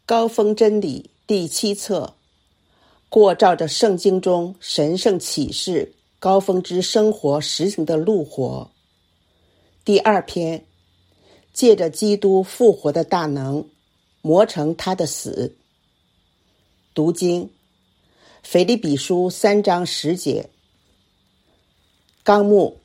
高峰真理第7册，过照着圣经中神圣启示高峰之生活实行的路活。第2篇，借着基督复活的大能，磨成他的死。读经，腓立比书3章10节。纲目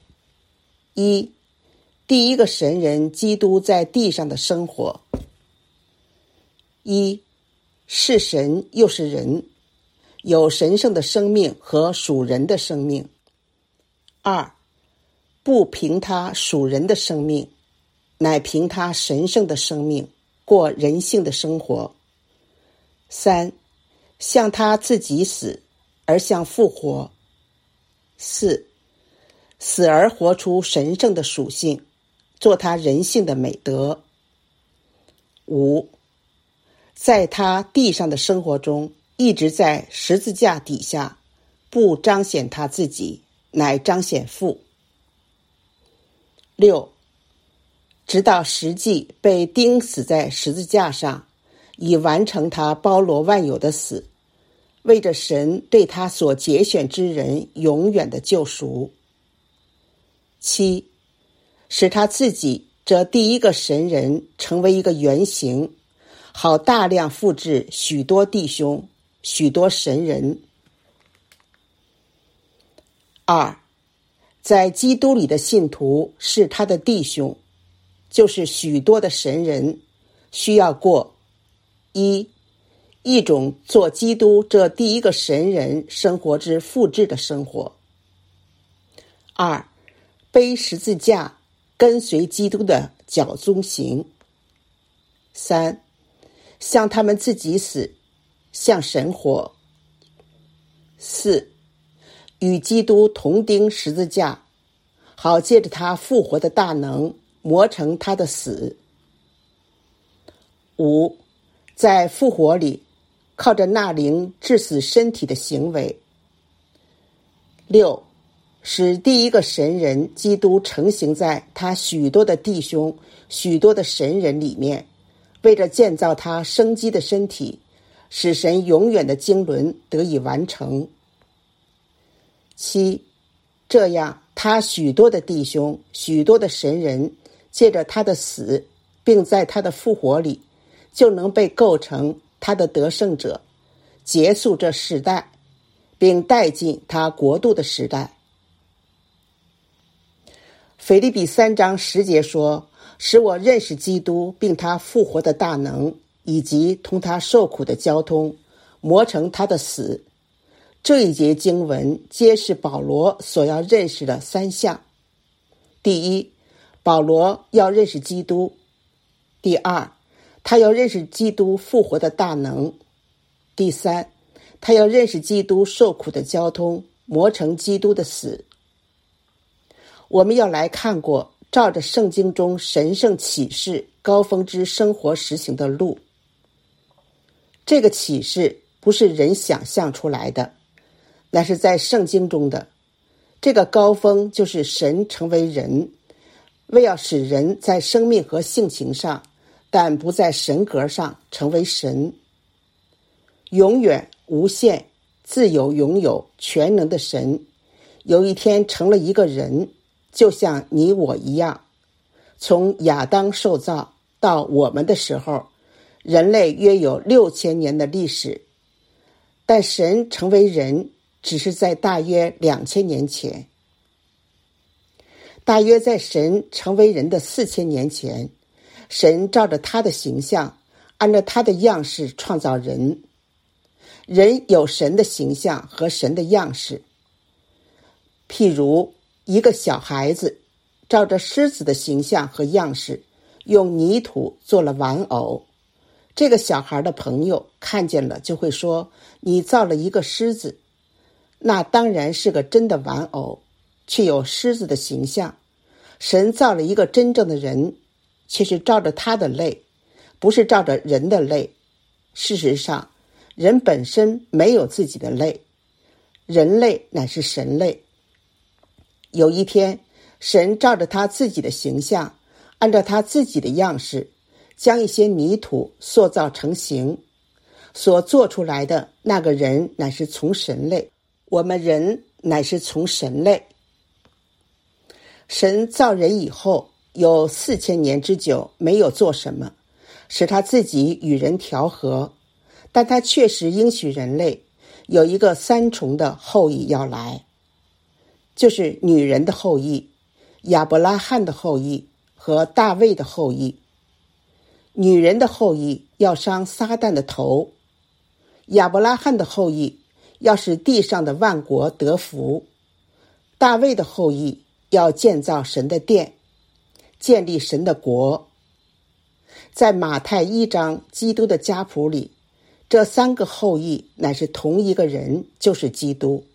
1，第一个神人基督在地上的生活。1，是神又是人，有神圣的生命和属人的生命。2，不凭他属人的生命，乃凭他神圣的生命，过人性的生活。3，向他自己死，而向复活。4，死而活出神圣的属性，做他人性的美德。5，在他地上的生活中，一直在十字架底下，不彰显他自己，乃彰显父。6，直到实际被钉死在十字架上，以完成他包罗万有的死，为着神对他所拣选之人永远的救赎。7，使他自己这第一个神人成为一个原型，好大量复制许多弟兄，许多神人。2，在基督里的信徒是他的弟兄，就是许多的神人，需要过一种做基督这第一个神人生活之复制的生活。2，背十字架，跟随基督的脚踪行。3，向他们自己死，向神活。4，与基督同钉十字架，好借着他复活的大能，磨成他的死。5，在复活里，靠着那灵致死身体的行为。6，使第一个神人基督成行在他许多的弟兄、许多的神人里面，为着建造他生机的身体，使神永远的经纶得以完成。7，这样他许多的弟兄、许多的神人，借着他的死，并在他的复活里，就能被构成他的得胜者，结束这时代，并带进他国度的时代。腓立比3章10节说，使我认识基督，并他复活的大能，以及同他受苦的交通，磨成他的死。这一节经文揭示保罗所要认识的3项。第一，保罗要认识基督。第2，他要认识基督复活的大能。第3，他要认识基督受苦的交通，磨成基督的死。我们要来看过照着圣经中神圣启示高峰之生活实行的路。这个启示不是人想象出来的，乃是在圣经中的。这个高峰就是神成为人，为要使人在生命和性情上，但不在神格上成为神。永远无限、自由拥有全能的神，有一天成了一个人，就像你我一样。从亚当受造到我们的时候，人类约有6000年的历史，但神成为人只是在大约2000年前。大约在神成为人的4000年前，神照着他的形象，按照他的样式创造人。人有神的形象和神的样式。譬如一个小孩子照着狮子的形象和样式，用泥土做了玩偶。这个小孩的朋友看见了就会说，你造了一个狮子。那当然是个真的玩偶，却有狮子的形象。神造了一个真正的人，却是照着他的类，不是照着人的类。事实上，人本身没有自己的类，人类乃是神类。有一天，神照着他自己的形象，按照他自己的样式，将一些泥土塑造成形， 所做出来的那个人乃是从神类，我们人乃是从神类。神造人以后，有4000年之久没有做什么，使他自己与人调和，但他确实应许人类有一个3重的后裔要来，就是女人的后裔、亚伯拉罕的后裔和大卫的后裔。女人的后裔要伤撒旦的头，亚伯拉罕的后裔要使地上的万国得福，大卫的后裔要建造神的殿，建立神的国。在马太1章基督的家谱里，这3个后裔乃是同一个人，就是基督。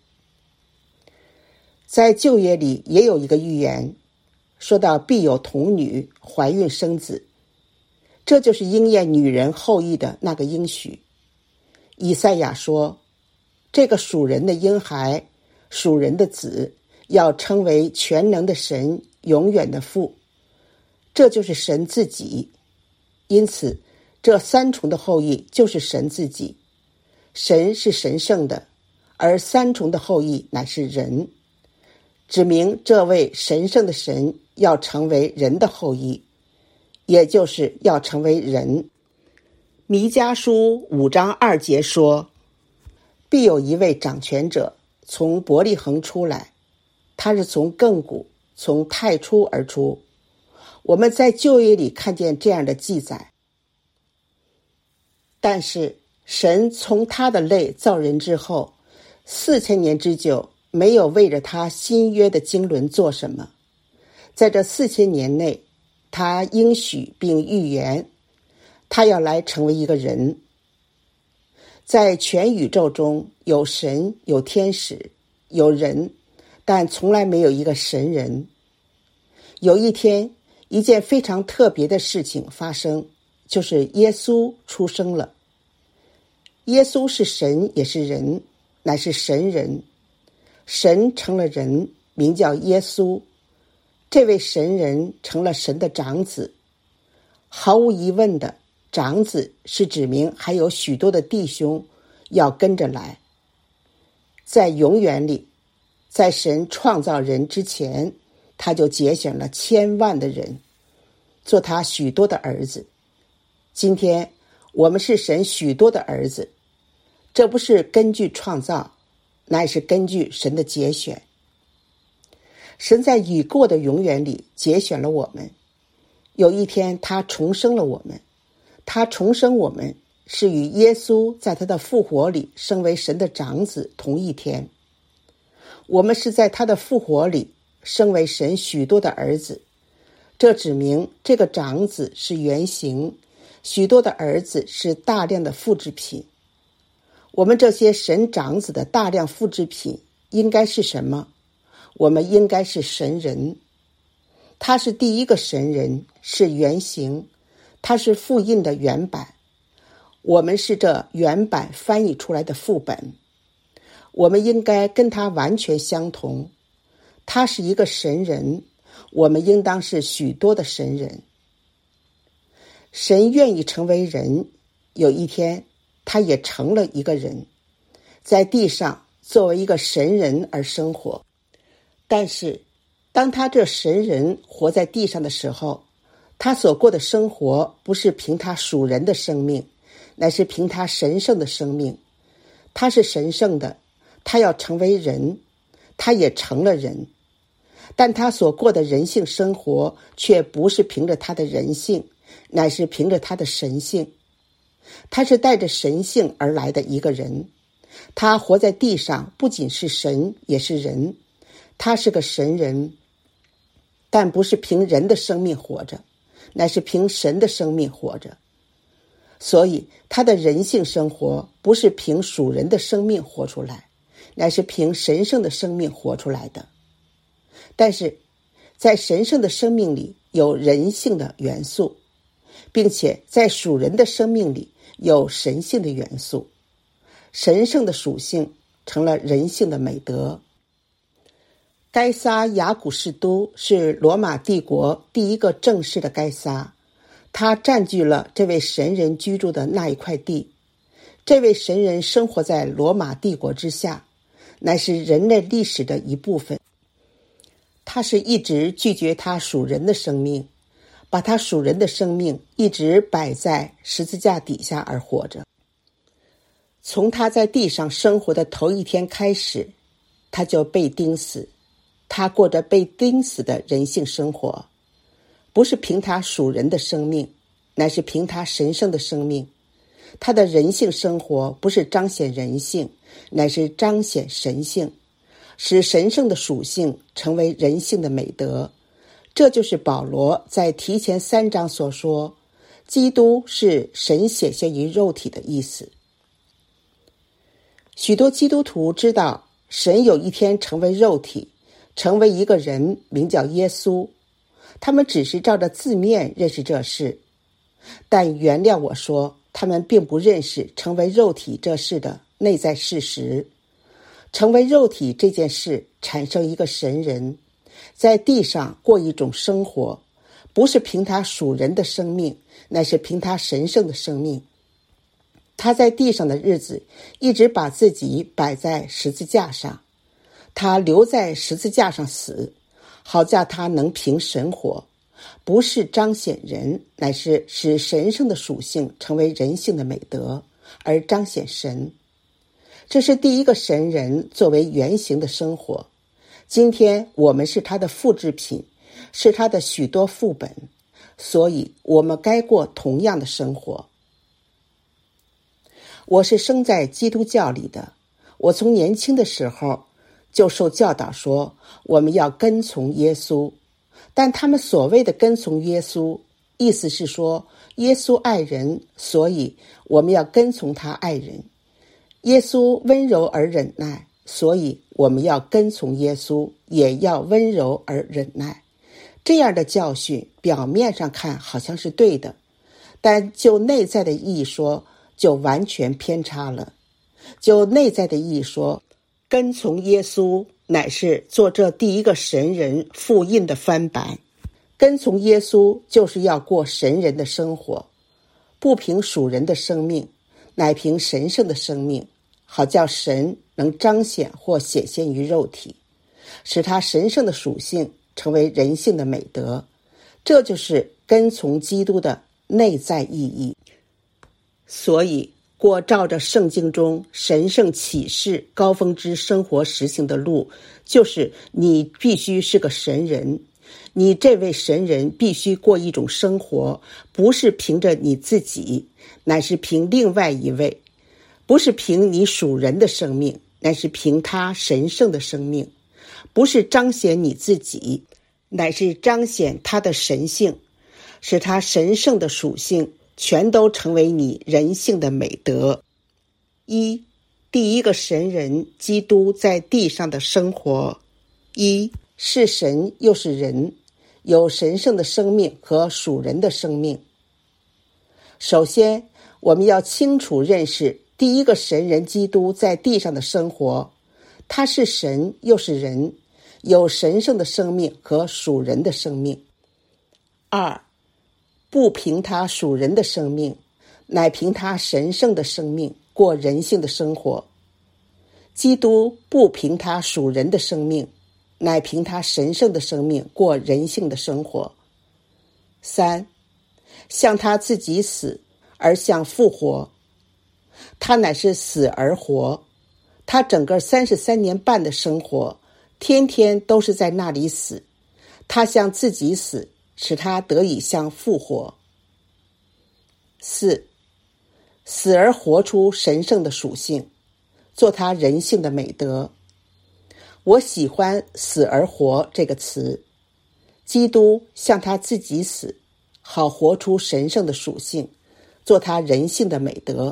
在旧约里也有一个预言，说到必有童女怀孕生子，这就是应验女人后裔的那个应许。以赛亚说，这个属人的婴孩，属人的子，要称为全能的神，永远的父，这就是神自己。因此这3重的后裔就是神自己。神是神圣的，而3重的后裔乃是人，指明这位神圣的神要成为人的后裔，也就是要成为人。弥迦书5章2节说，必有一位掌权者从伯利恒出来，他是从亘古，从太初而出。我们在旧约里看见这样的记载。但是神从他的类造人之后，4000年之久没有为着他新约的经纶做什么。在这4000年内，他应许并预言，他要来成为一个人。在全宇宙中，有神，有天使，有人，但从来没有一个神人。有一天，一件非常特别的事情发生，就是耶稣出生了。耶稣是神也是人，乃是神人。神成了人，名叫耶稣。这位神人成了神的长子。毫无疑问的，长子是指明还有许多的弟兄要跟着来。在永远里，在神创造人之前，他就节选了1000万的人，做他许多的儿子。今天我们是神许多的儿子，这不是根据创造，乃是根据神的节选。神在已过的永远里节选了我们，有一天他重生了我们。他重生我们是与耶稣在他的复活里升为神的长子同一天。我们是在他的复活里升为神许多的儿子，这指明这个长子是原型，许多的儿子是大量的复制品。我们这些神长子的大量复制品应该是什么？我们应该是神人。他是第一个神人，是原型，他是复印的原版。我们是这原版翻译出来的副本。我们应该跟他完全相同。他是一个神人，我们应当是许多的神人。神愿意成为人，有一天他也成了一个人，在地上作为一个神人而生活。但是当他这神人活在地上的时候，他所过的生活不是凭他属人的生命，乃是凭他神圣的生命。他是神圣的，他要成为人，他也成了人。但他所过的人性生活却不是凭着他的人性，乃是凭着他的神性。他是带着神性而来的一个人。他活在地上不仅是神也是人，他是个神人，但不是凭人的生命活着，乃是凭神的生命活着。所以他的人性生活不是凭属人的生命活出来，乃是凭神圣的生命活出来的。但是在神圣的生命里有人性的元素，并且在属人的生命里有神性的元素。神圣的属性成了人性的美德。该撒亚古士都是罗马帝国第一个正式的该撒，他占据了这位神人居住的那一块地。 这位神人生活在罗马帝国之下，乃是人类历史的一部分。他是一直拒绝他属人的生命，把他属人的生命一直摆在十字架底下而活着。从他在地上生活的头一天开始，他就被钉死。他过着被钉死的人性生活，不是凭他属人的生命，乃是凭他神圣的生命。他的人性生活不是彰显人性，乃是彰显神性，使神圣的属性成为人性的美德。这就是保罗在提前3章所说，基督是神显现于肉体的意思。许多基督徒知道神有一天成为肉体，成为一个人，名叫耶稣。他们只是照着字面认识这事，但原谅我说，他们并不认识成为肉体这事的内在事实。成为肉体这件事产生一个神人，在地上过一种生活，不是凭他属人的生命，乃是凭他神圣的生命。他在地上的日子一直把自己摆在十字架上，他留在十字架上死，好叫他能凭神活，不是彰显人，乃是使神圣的属性成为人性的美德，而彰显神。这是第一个神人作为原型的生活。今天我们是他的复制品，是他的许多副本，所以我们该过同样的生活。我是生在基督教里的，我从年轻的时候就受教导说我们要跟从耶稣，但他们所谓的跟从耶稣，意思是说耶稣爱人，所以我们要跟从他爱人。耶稣温柔而忍耐，所以我们要跟从耶稣，也要温柔而忍耐。这样的教训表面上看好像是对的，但就内在的意义说就完全偏差了。就内在的意义说，跟从耶稣乃是做这第一个神人复印的翻版。跟从耶稣就是要过神人的生活，不凭属人的生命，乃凭神圣的生命，好叫神能彰显或显现于肉体，使他神圣的属性成为人性的美德。这就是跟从基督的内在意义。所以过照着圣经中神圣启示高峰之生活实行的路，就是你必须是个神人，你这位神人必须过一种生活，不是凭着你自己，乃是凭另外一位，不是凭你属人的生命，乃是凭他神圣的生命，不是彰显你自己，乃是彰显他的神性，使他神圣的属性全都成为你人性的美德。第一个神人基督在地上的生活。是神又是人，有神圣的生命和属人的生命。首先，我们要清楚认识第一个神人基督在地上的生活，他是神又是人，有神圣的生命和属人的生命。不凭他属人的生命，乃凭他神圣的生命过人性的生活。基督不凭他属人的生命，乃凭他神圣的生命过人性的生活。向他自己死，而向复活。他乃是死而活，他整个33年半的生活，天天都是在那里死。他向自己死，使他得以向复活。死而活出神圣的属性，做他人性的美德。我喜欢死而活这个词。基督向他自己死，好活出神圣的属性，做他人性的美德。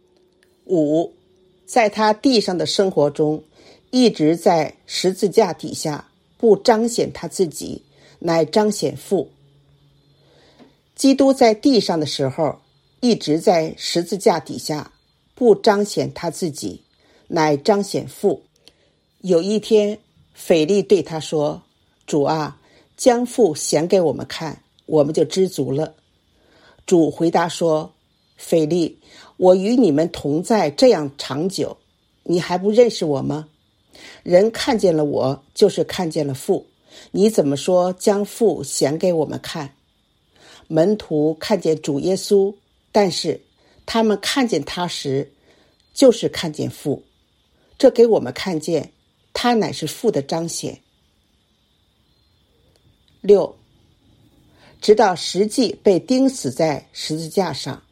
在他地上的生活中，一直在十字架底下，不彰显他自己，乃彰显父。基督在地上的时候，一直在十字架底下，不彰显他自己，乃彰显父。有一天，腓力对他说：主啊，将父显给我们看，我们就知足了。主回答说： 腓力，我与你们同在这样长久，你还不认识我吗？人看见了我，就是看见了父。你怎么说将父显给我们看？门徒看见主耶稣，但是他们看见他时，就是看见父。这给我们看见，他乃是父的彰显。6. 直到实际被钉死在十字架上。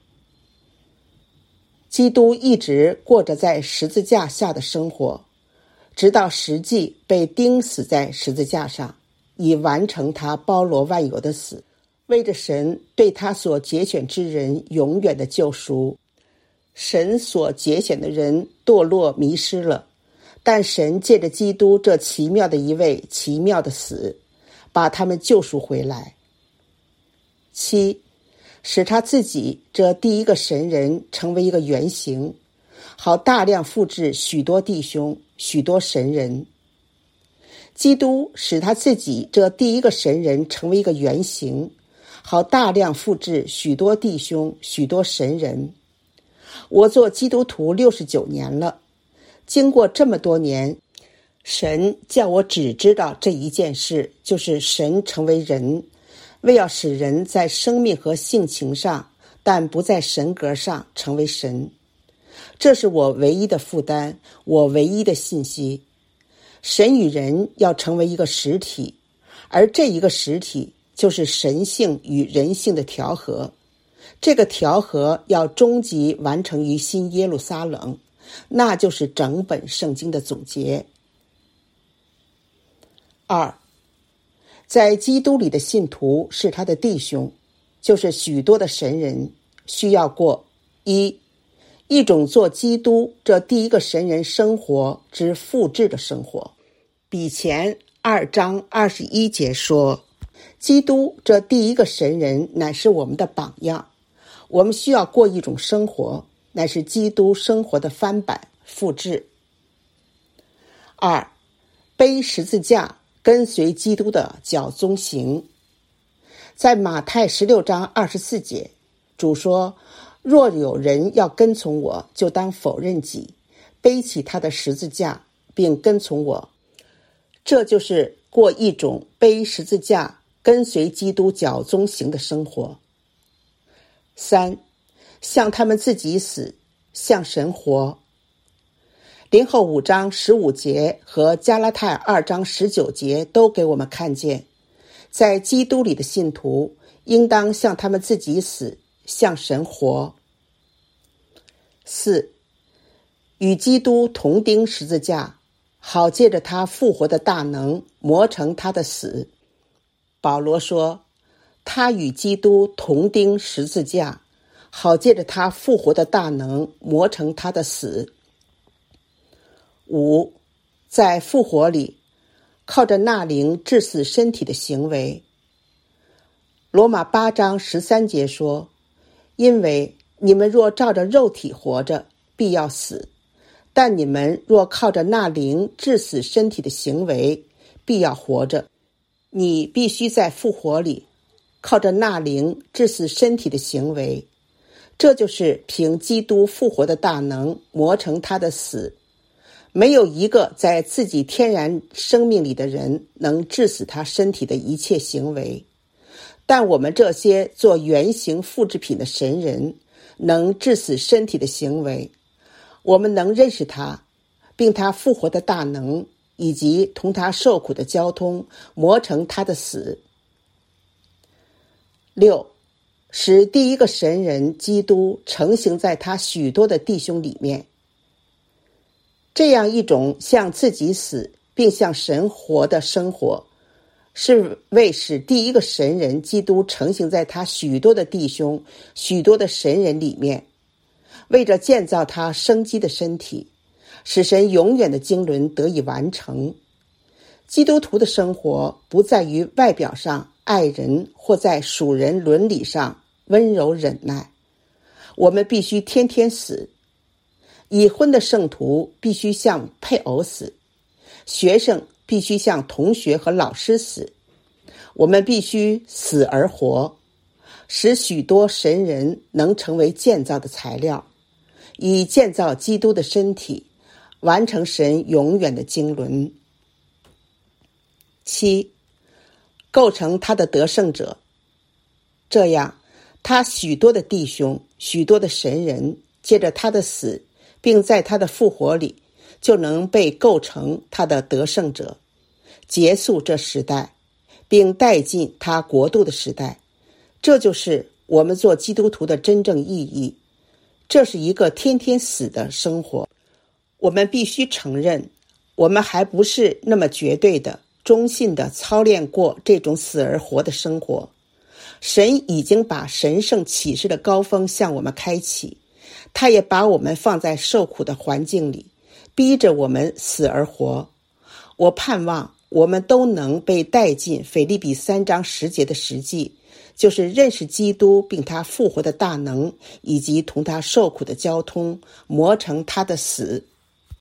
基督一直过着在十字架下的生活，直到实际被钉死在十字架上，以完成他包罗万有的死，为着神对他所拣选之人永远的救赎。神所拣选的人堕落迷失了，但神借着基督这奇妙的一位奇妙的死，把他们救赎回来。7. 使他自己这第一个神人成为一个原型，好大量复制许多弟兄、许多神人。基督使他自己这第一个神人成为一个原型，好大量复制许多弟兄、许多神人。我做基督徒69年了，经过这么多年，神叫我只知道这一件事，就是神成为人，为要使人在生命和性情上，但不在神格上成为神。这是我唯一的负担，我唯一的信息。神与人要成为一个实体，而这一个实体就是神性与人性的调和。这个调和要终极完成于新耶路撒冷，那就是整本圣经的总结。2. 在基督里的信徒是他的弟兄，就是许多的神人，需要过一种做基督这第一个神人生活之复制的生活。比前2章21节说，基督这第一个神人乃是我们的榜样，我们需要过一种生活，乃是基督生活的翻版复制。2. 背十字架跟随基督的脚踪行。在马太16章24节，主说，若有人要跟从我，就当否认己，背起他的十字架，并跟从我。这就是过一种背十字架跟随基督脚踪行的生活。3. 向他们自己死，向神活。林后5章15节和加拉太2章19节都给我们看见，在基督里的信徒应当向他们自己死，向神活。4. 与基督同钉十字架，好借着他复活的大能磨成他的死。保罗说，他与基督同钉十字架，好借着他复活的大能磨成他的死。5. 在复活里，靠着纳灵治死身体的行为。罗马8章13节说，因为你们若照着肉体活着，必要死，但你们若靠着纳灵治死身体的行为，必要活着。你必须在复活里靠着纳灵治死身体的行为，这就是凭基督复活的大能磨成他的死。没有一个在自己天然生命里的人能治死他身体的一切行为，但我们这些做原型复制品的神人能治死身体的行为。我们能认识他，并他复活的大能，以及同他受苦的交通，磨成他的死。6. 使第一个神人基督成行在他许多的弟兄里面。这样一种向自己死并向神活的生活，是为使第一个神人基督成行在他许多的弟兄、许多的神人里面，为着建造他生机的身体，使神永远的经纶得以完成。基督徒的生活不在于外表上爱人，或在属人伦理上温柔忍耐。我们必须天天死。已婚的圣徒必须向配偶死，学生必须向同学和老师死。我们必须死而活。 使许多神人能成为建造的材料，以建造基督的身体，完成神永远的经纶。7. 构成他的得胜者，这样他许多的弟兄，许多的神人借着他的死，并在他的复活里，就能被构成他的得胜者，结束这时代，并带进他国度的时代。这就是我们做基督徒的真正意义。这是一个天天死的生活。我们必须承认，我们还不是那么绝对的、忠信的操练过这种死而活的生活。神已经把神圣启示的高峰向我们开启，他也把我们放在受苦的环境里，逼着我们死而活。我盼望我们都能被带进腓立比3章10节的实际，就是认识基督并他复活的大能，以及同他受苦的交通，磨成他的死